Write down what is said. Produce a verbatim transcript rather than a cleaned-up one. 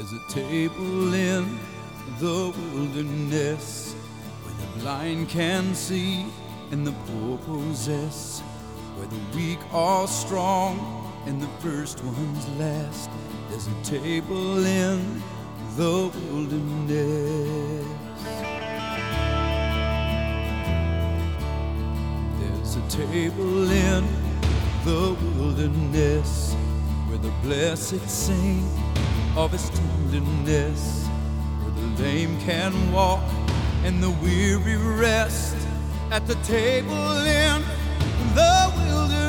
There's a table in the wilderness where the blind can see and the poor possess, where the weak are strong and the first ones last. There's a table in the wilderness. There's a table in the wilderness where the blessed sing of his tenderness, where the lame can walk and the weary rest, at the table in the wilderness.